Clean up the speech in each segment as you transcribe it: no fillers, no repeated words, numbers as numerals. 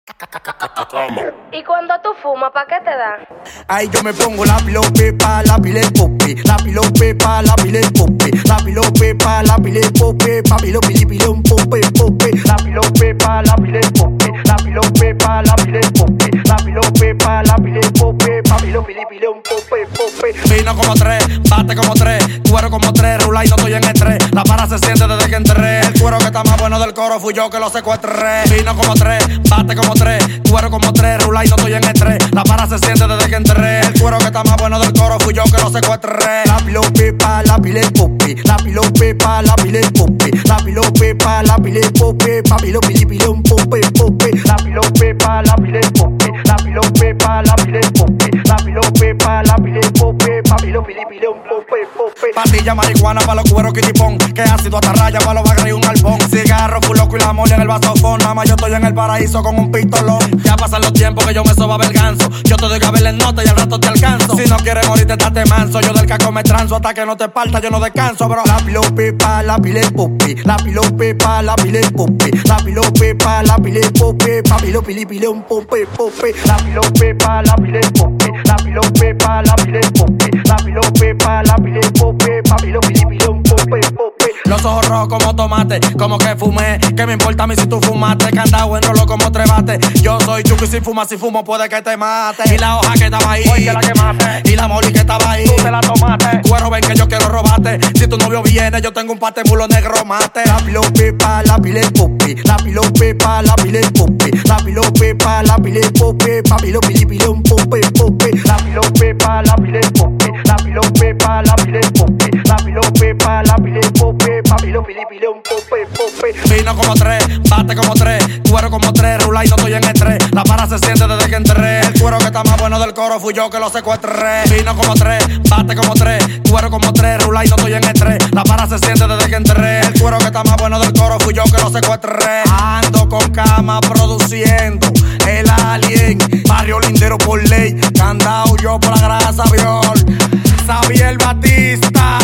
Y cuando tú fumas, ¿pa' qué te da? Ay, yo me pongo la pilopepa, la pile pope, la pilopepa, la pile pope, la pilopepa, la pile pope, pa' pilo pili un pope pope, la pilopepa, la pile pope, la pilopepa, la pile pope, la pilopepa, la pile pope, pa' pilo pili un pope pope. Vino como tres, bate como tres, cuero como tres, rula y no estoy en estrés. La para se siente desde que entré. El cuero que está más bueno del coro fui yo que lo secuestré. Vino como tres, bate como tres, cuero como tres, rula y no estoy en estrés. La para se siente desde que entré. El cuero que está más bueno del coro fui yo que lo secuestré. La pilopepa, la pile pope, la pilopepa, la pile pope, la pilopepa, la pile pope, pa' pilo pili un pope pope. La pilopepa, la pile pope, la pilopepa, la pile pope, la pilopepa, la pile pope, pa' pilo pili un pope pope. Pastilla marihuana pa' los cueros kitipón, que ácido hasta raya pa' los bagres y un albón. Cigarro, full loco y la mole en el vasofón. Nada más yo estoy en el paraíso con un pistolón. Ya pasan los tiempos que yo me soba el ganso. Yo te doy que verle nota y al rato te alcanzo. Si no quieres morirte, estate manso. Yo del caco me transo hasta que no te parta, yo no descanso, bro. La pilopepa, la pile pope, la pilopepa, la pile pope, la pilopepa, la pile pope, pa' pilo pili un pope pope. La pilopepa, la pile pope, la pilopepa, la pile pope, la pilopepa, la pile pope, pa' pilo pili un pope pope. Los ojos rojos como tomate, como que fumé. ¿Qué me importa a mí si tú fumaste? Candado en rolo como trebate. Yo soy Chucky, si fumas, si fumo puede que te mate. Y la hoja que estaba ahí, hoy que la quemaste. Y la moli que estaba ahí, tú te la tomaste. Cuero, ven que yo quiero robarte. Si tu novio viene, yo tengo un pate mulo negro mate. La pilopepa, la pile pope, la pilopepa, la pile pope, la pilopepa, la pile pope, pa' pilo pili un pope pope. La pilopepa, la pile pope, la pilopepa, la pile pope, la pilopepa, la pile pope, pa' pilo pili un pope pope. Vino como tres, bate como tres, cuero como tres, rula y no estoy en estrés. La para se siente desde que entré. El cuero que está más bueno del coro fui yo que lo secuestré. Vino como tres, bate como tres, cuero como tres, rula y no estoy en estrés. La para se siente desde que entré. El cuero que está más bueno del coro fui yo que lo secuestré. Ando con cama produciendo el alien, barrio lindero por ley, candao yo por la grasa viol. Xavier Batista,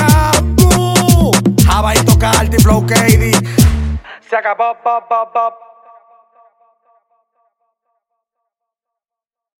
Diablo, Java y Tocarte, Flow KD. Se acabó, pop, pop, pop.